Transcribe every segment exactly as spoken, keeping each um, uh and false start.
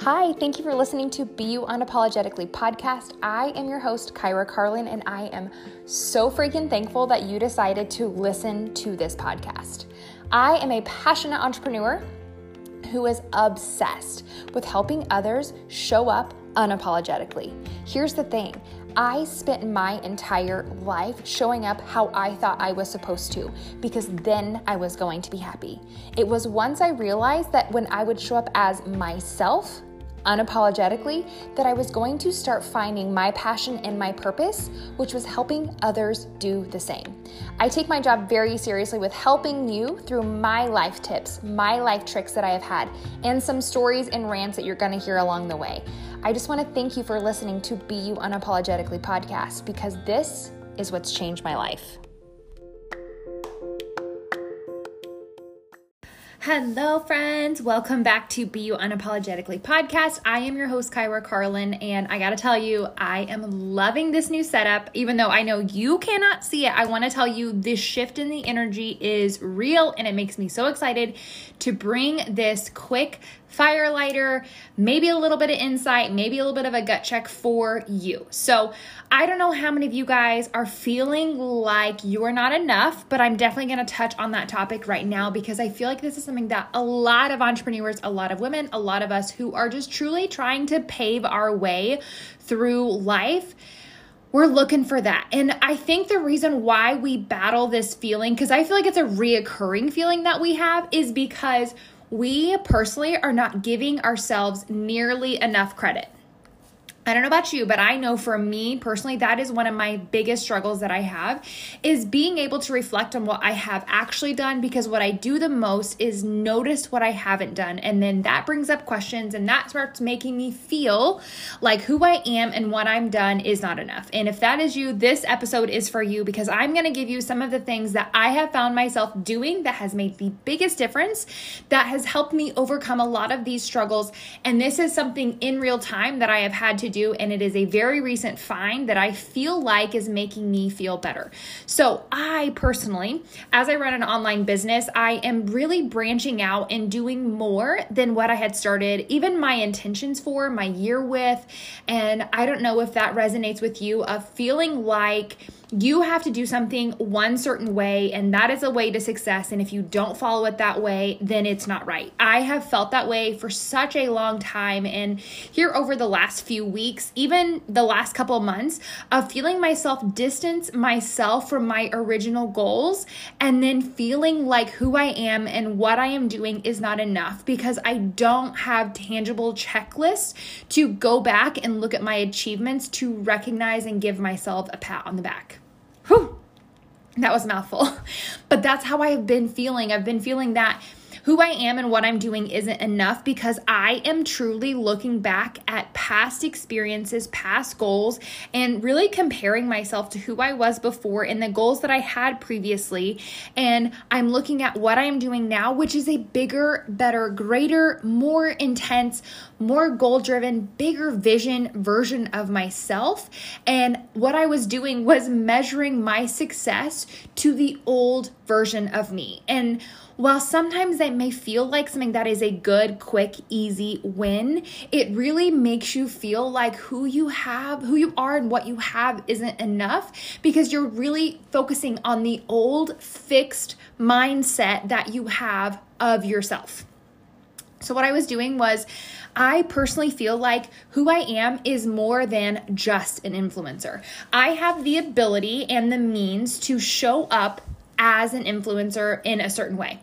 Hi, thank you for listening to Be You Unapologetically podcast. I am your host, Kyra Carlin, and I am so freaking thankful that you decided to listen to this podcast. I am a passionate entrepreneur who is obsessed with helping others show up unapologetically. Here's the thing. I spent my entire life showing up how I thought I was supposed to, because then I was going to be happy. It was once I realized that when I would show up as myself, unapologetically, that I was going to start finding my passion and my purpose, which was helping others do the same. I take my job very seriously with helping you through my life tips, my life tricks that I have had, and some stories and rants that you're going to hear along the way. I just want to thank you for listening to Be You Unapologetically podcast, because this is what's changed my life. Hello, friends. Welcome back to Be You Unapologetically podcast. I am your host, Kyra Carlin, and I got to tell you, I am loving this new setup. Even though I know you cannot see it, I want to tell you this shift in the energy is real, and it makes me so excited to bring this quick fire lighter, maybe a little bit of insight, maybe a little bit of a gut check for you. So I don't know how many of you guys are feeling like you are not enough, but I'm definitely going to touch on that topic right now, because I feel like this is something that a lot of entrepreneurs, a lot of women, a lot of us who are just truly trying to pave our way through life, we're looking for that. And I think the reason why we battle this feeling, because I feel like it's a reoccurring feeling that we have, is because we personally are not giving ourselves nearly enough credit. I don't know about you, but I know for me personally, that is one of my biggest struggles that I have, is being able to reflect on what I have actually done, because what I do the most is notice what I haven't done. And then that brings up questions, and that starts making me feel like who I am and what I'm done is not enough. And if that is you, this episode is for you, because I'm going to give you some of the things that I have found myself doing that has made the biggest difference, that has helped me overcome a lot of these struggles. And this is something in real time that I have had to do, and it is a very recent find that I feel like is making me feel better. So I personally, as I run an online business, I am really branching out and doing more than what I had started, even my intentions for my year with. And I don't know if that resonates with you, of feeling like you have to do something one certain way, and that is a way to success. And if you don't follow it that way, then it's not right. I have felt that way for such a long time. And here over the last few weeks, even the last couple of months, of feeling myself distance myself from my original goals, and then feeling like who I am and what I am doing is not enough, because I don't have tangible checklists to go back and look at my achievements to recognize and give myself a pat on the back. Whew, that was a mouthful. But that's how I have been feeling. I've been feeling that who I am and what I'm doing isn't enough, because I am truly looking back at past experiences, past goals, and really comparing myself to who I was before and the goals that I had previously. And I'm looking at what I am doing now, which is a bigger, better, greater, more intense, more goal-driven, bigger vision version of myself. And what I was doing was measuring my success to the old version of me. And while sometimes that may feel like something that is a good, quick, easy win, it really makes you feel like who you have, who you are and what you have isn't enough, because you're really focusing on the old fixed mindset that you have of yourself. So what I was doing was, I personally feel like who I am is more than just an influencer. I have the ability and the means to show up as an influencer in a certain way.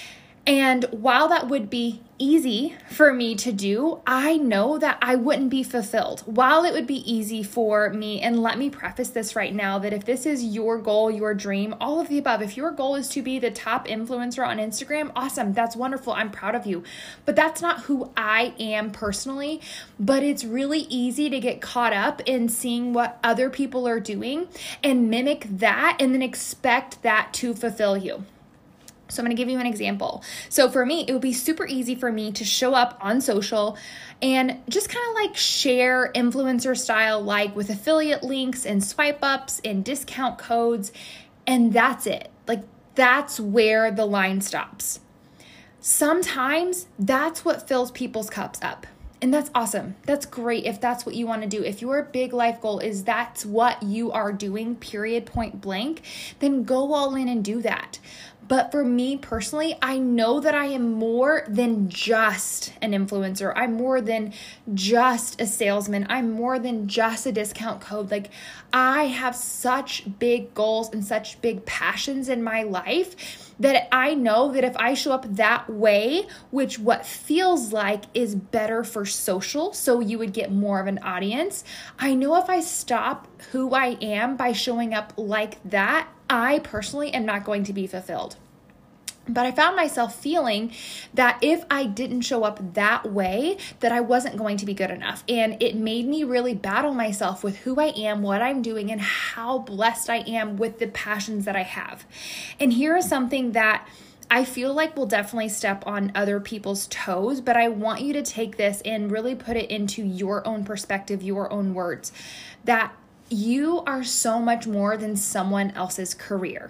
And while that would be easy for me to do, I know that I wouldn't be fulfilled. While it would be easy for me, and let me preface this right now, that if this is your goal, your dream, all of the above, if your goal is to be the top influencer on Instagram, awesome, that's wonderful, I'm proud of you. But that's not who I am personally. But it's really easy to get caught up in seeing what other people are doing and mimic that, and then expect that to fulfill you. So I'm going to give you an example. So for me, it would be super easy for me to show up on social and just kind of like share influencer style, like with affiliate links and swipe ups and discount codes. And that's it. Like that's where the line stops. Sometimes that's what fills people's cups up. And that's awesome. That's great if that's what you want to do. If your big life goal is that's what you are doing, period, point blank, then go all in and do that. But for me personally, I know that I am more than just an influencer. I'm more than just a salesman. I'm more than just a discount code. Like, I have such big goals and such big passions in my life that I know that if I show up that way, which what feels like is better for social, so you would get more of an audience, I know if I stop who I am by showing up like that, I personally am not going to be fulfilled. But I found myself feeling that if I didn't show up that way, that I wasn't going to be good enough. And it made me really battle myself with who I am, what I'm doing, and how blessed I am with the passions that I have. And here is something that I feel like will definitely step on other people's toes, but I want you to take this and really put it into your own perspective, your own words, that you are so much more than someone else's career.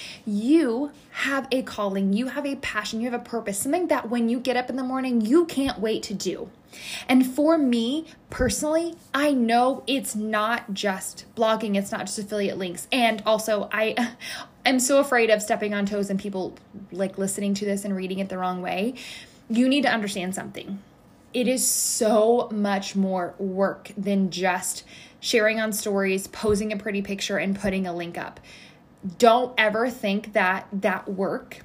You have a calling, you have a passion, you have a purpose, something that when you get up in the morning, you can't wait to do. And for me personally, I know it's not just blogging, it's not just affiliate links. And also I am so afraid of stepping on toes and people like listening to this and reading it the wrong way. You need to understand something. It is so much more work than just sharing on stories, posing a pretty picture, and putting a link up. Don't ever think that that work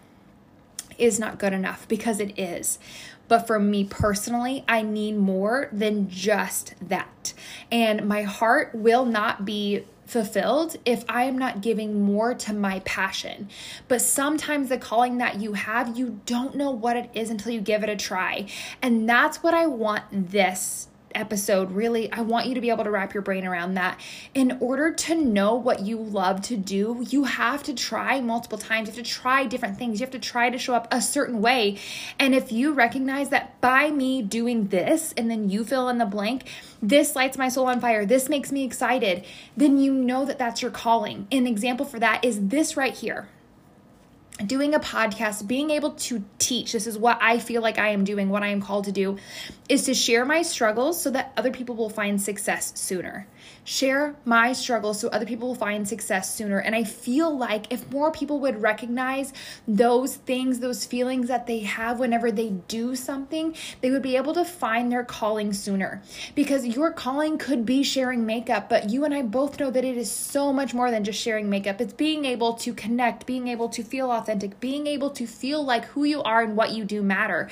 is not good enough, because it is. But for me personally, I need more than just that. And my heart will not be fulfilled if I am not giving more to my passion. But sometimes the calling that you have, you don't know what it is until you give it a try. And that's what I want this episode, really, I want you to be able to wrap your brain around that. In order to know what you love to do, you have to try multiple times. You have to try different things. You have to try to show up a certain way. And if you recognize that by me doing this, and then you fill in the blank, this lights my soul on fire, this makes me excited, then you know that that's your calling. An example for that is this right here. Doing a podcast, being able to teach, this is what I feel like I am doing, what I am called to do, is to share my struggles so that other people will find success sooner. Share my struggles so other people will find success sooner. And I feel like if more people would recognize those things, those feelings that they have whenever they do something, they would be able to find their calling sooner. Because your calling could be sharing makeup, but you and I both know that it is so much more than just sharing makeup. It's being able to connect, being able to feel authentic, being able to feel like who you are and what you do matter.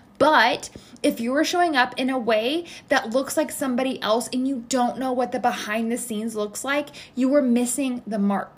But if you're showing up in a way that looks like somebody else and you don't know what the behind the scenes looks like, you are missing the mark.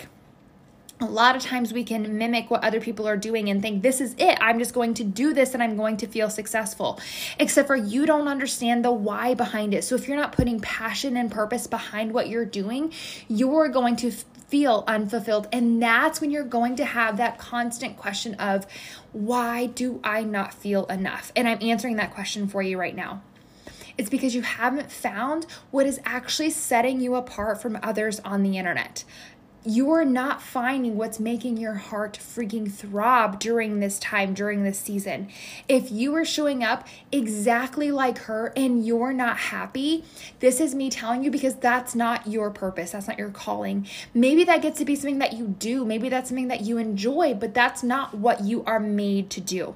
A lot of times we can mimic what other people are doing and think, this is it. I'm just going to do this and I'm going to feel successful. Except for you don't understand the why behind it. So if you're not putting passion and purpose behind what you're doing, you're going to feel unfulfilled. And that's when you're going to have that constant question of, why do I not feel enough? And I'm answering that question for you right now. It's because you haven't found what is actually setting you apart from others on the internet. You're not finding what's making your heart freaking throb during this time, during this season. If you are showing up exactly like her and you're not happy, this is me telling you, because that's not your purpose. That's not your calling. Maybe that gets to be something that you do. Maybe that's something that you enjoy, but that's not what you are made to do.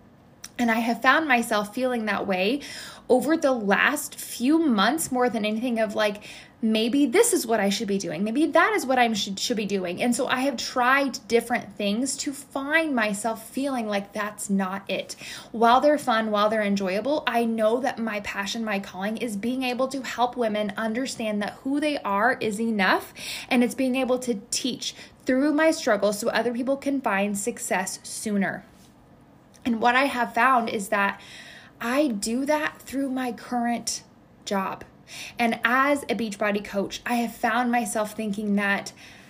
And I have found myself feeling that way over the last few months more than anything, of like, maybe this is what I should be doing. Maybe that is what I should, should be doing. And so I have tried different things to find myself feeling like that's not it. While they're fun, while they're enjoyable, I know that my passion, my calling is being able to help women understand that who they are is enough. And it's being able to teach through my struggles so other people can find success sooner. And what I have found is that I do that through my current job. And as a Beachbody coach, I have found myself thinking that,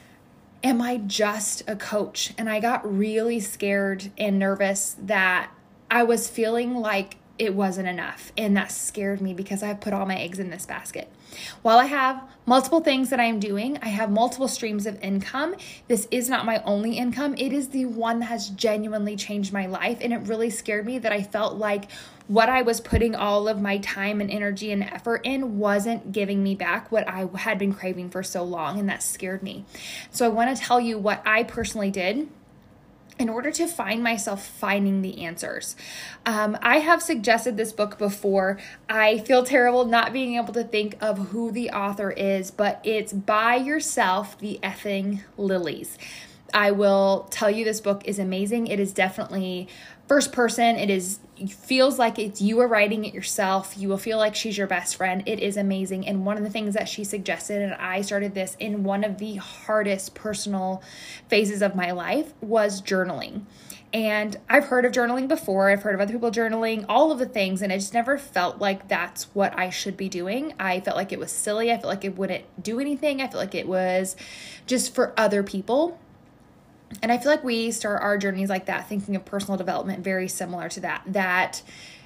am I just a coach? And I got really scared and nervous that I was feeling like it wasn't enough. And that scared me because I put all my eggs in this basket. While I have multiple things that I'm doing, I have multiple streams of income. This is not my only income. It is the one that has genuinely changed my life. And it really scared me that I felt like what I was putting all of my time and energy and effort in wasn't giving me back what I had been craving for so long. And that scared me. So I want to tell you what I personally did in order to find myself finding the answers. Um, I have suggested this book before. I feel terrible not being able to think of who the author is, but it's Buy Yourself the Effing Lilies. I will tell you this book is amazing. It is definitely first person. It is it feels like it's you are writing it yourself. You will feel like she's your best friend. It is amazing. And one of the things that she suggested, and I started this in one of the hardest personal phases of my life, was journaling. And I've heard of journaling before. I've heard of other people journaling, all of the things. And I just never felt like that's what I should be doing. I felt like it was silly. I felt like it wouldn't do anything. I felt like it was just for other people. And I feel like we start our journeys like that, thinking of personal development very similar to that, that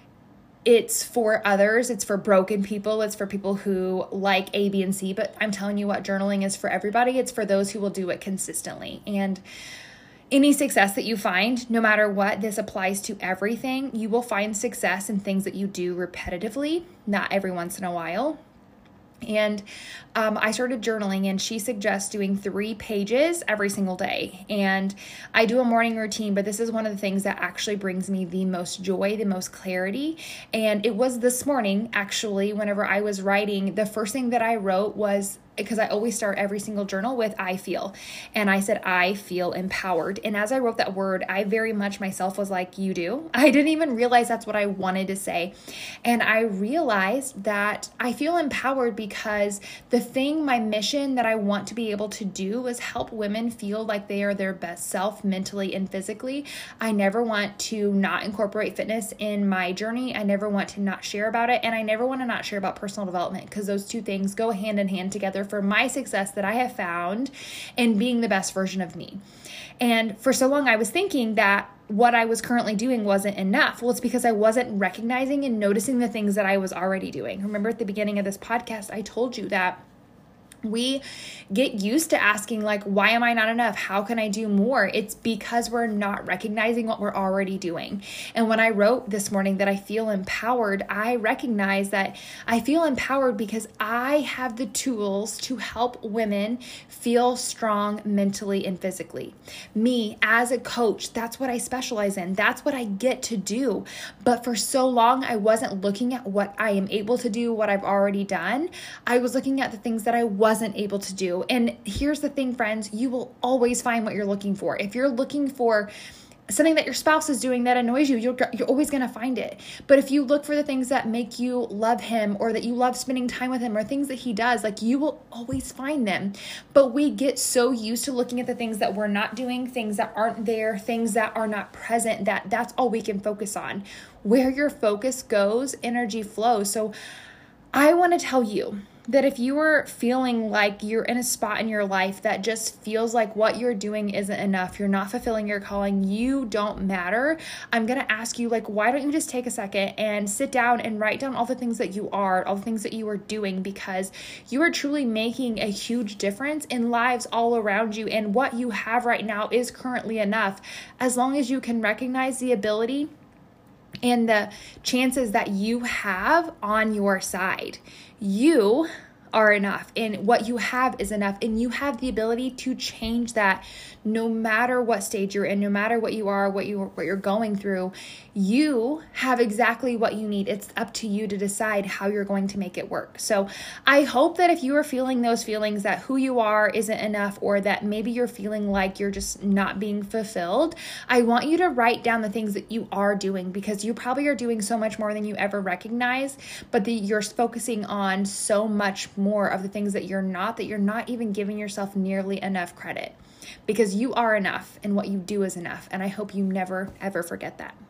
it's for others, it's for broken people, it's for people who like A, B, and C, but I'm telling you what, journaling is for everybody. It's for those who will do it consistently. And any success that you find, no matter what, this applies to everything. You will find success in things that you do repetitively, not every once in a while. And um, I started journaling, and she suggests doing three pages every single day. And I do a morning routine, but this is one of the things that actually brings me the most joy, the most clarity. And it was this morning, actually, whenever I was writing, the first thing that I wrote was, because I always start every single journal with I feel. And I said, I feel empowered. And as I wrote that word, I very much myself was like, you do? I didn't even realize that's what I wanted to say. And I realized that I feel empowered because the thing, my mission that I want to be able to do is help women feel like they are their best self mentally and physically. I never want to not incorporate fitness in my journey. I never want to not share about it. And I never want to not share about personal development, because those two things go hand in hand together for my success that I have found in being the best version of me. And for so long, I was thinking that what I was currently doing wasn't enough. Well, it's because I wasn't recognizing and noticing the things that I was already doing. Remember at the beginning of this podcast, I told you that we get used to asking, like, why am I not enough? How can I do more? It's because we're not recognizing what we're already doing. And when I wrote this morning that I feel empowered, I recognize that I feel empowered because I have the tools to help women feel strong mentally and physically. Me, as a coach, that's what I specialize in. That's what I get to do. But for so long, I wasn't looking at what I am able to do, what I've already done. I was looking at the things that I wasn't wasn't able to do. And here's the thing, friends, you will always find what you're looking for. If you're looking for something that your spouse is doing that annoys you, you're, you're always going to find it. But if you look for the things that make you love him, or that you love spending time with him, or things that he does, like, you will always find them. But we get so used to looking at the things that we're not doing, things that aren't there, things that are not present, that that's all we can focus on. Where your focus goes, energy flows. So I want to tell you that if you are feeling like you're in a spot in your life that just feels like what you're doing isn't enough, you're not fulfilling your calling, you don't matter, I'm going to ask you, like, why don't you just take a second and sit down and write down all the things that you are, all the things that you are doing, because you are truly making a huge difference in lives all around you. And what you have right now is currently enough, as long as you can recognize the ability and the chances that you have on your side. You are enough, and what you have is enough, and you have the ability to change that no matter what stage you're in, no matter what you are, what you what you're going through. You have exactly what you need. It's up to you to decide how you're going to make it work. So I hope that if you are feeling those feelings that who you are isn't enough, or that maybe you're feeling like you're just not being fulfilled, I want you to write down the things that you are doing, because you probably are doing so much more than you ever recognize, but that you're focusing on so much more of the things that you're not, that you're not even giving yourself nearly enough credit, because you are enough and what you do is enough. And I hope you never, ever forget that.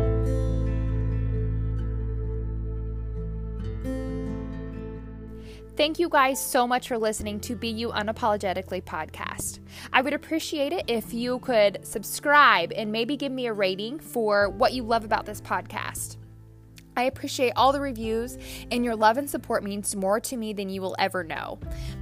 Thank you guys so much for listening to Be You Unapologetically podcast. I would appreciate it if you could subscribe and maybe give me a rating for what you love about this podcast. I appreciate all the reviews, and your love and support means more to me than you will ever know.